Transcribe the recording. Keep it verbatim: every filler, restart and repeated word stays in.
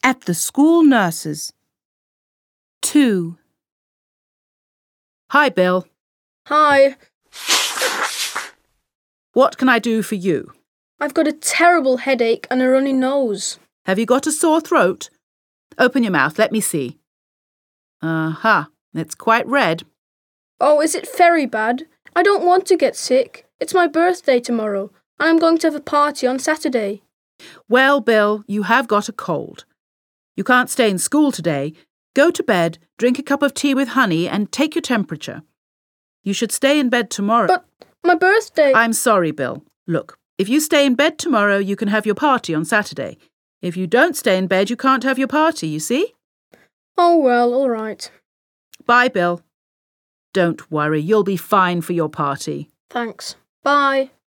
at the school nurse's. Two. Hi, Bill. Hi. What can I do for you? I've got a terrible headache and a runny nose. Have you got a sore throat? Open your mouth, let me see. Aha, it's quite red. Oh, is it very bad? I don't want to get sick. It's my birthday tomorrow, and I'm going to have a party on Saturday. Well, Bill, you have got a cold. You can't stay in school today. Go to bed, drink a cup of tea with honey, and take your temperature. You should stay in bed tomorrow. But my birthday... I'm sorry, Bill. Look, if you stay in bed tomorrow, you can have your party on Saturday. If you don't stay in bed, you can't have your party, you see? Oh, well, all right. Bye, Bill. Don't worry, you'll be fine for your party. Thanks. Bye.